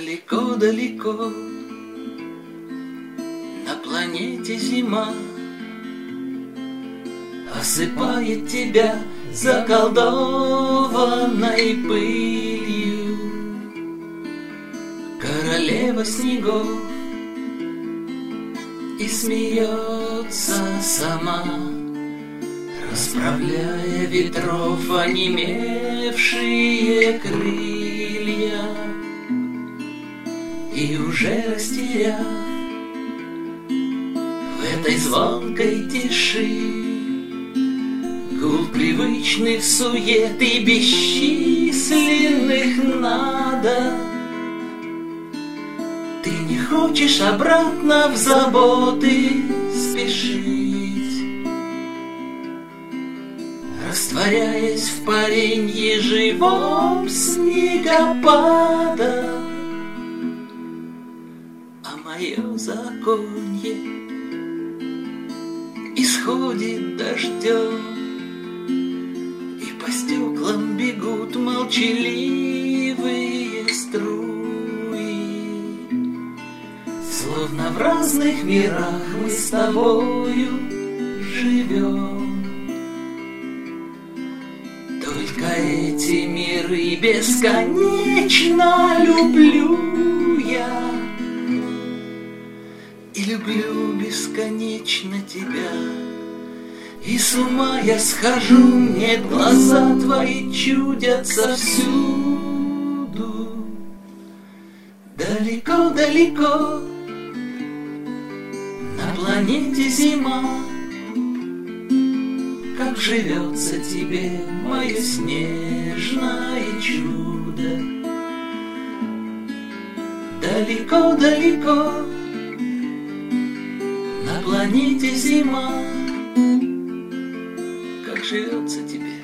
Далеко-далеко на планете зима осыпает тебя заколдованной пылью. Королева снегов и смеется сама, расправляя ветров онемевшие крылья. И уже растеряв в этой звонкой тиши гул привычных сует и бесчисленных надо, ты не хочешь обратно в заботы спешить, растворяясь в паренье живом снегопада. Мое законье исходит дождем, и по стеклам бегут молчаливые струи. Словно в разных мирах мы с тобою живем. Только эти миры бесконечно люблю я. И люблю бесконечно тебя, и с ума я схожу, мне глаза твои чудятся всюду. Далеко-далеко на планете зима, как живется тебе мое снежное чудо. Далеко-далеко на планете зима, как живется тебе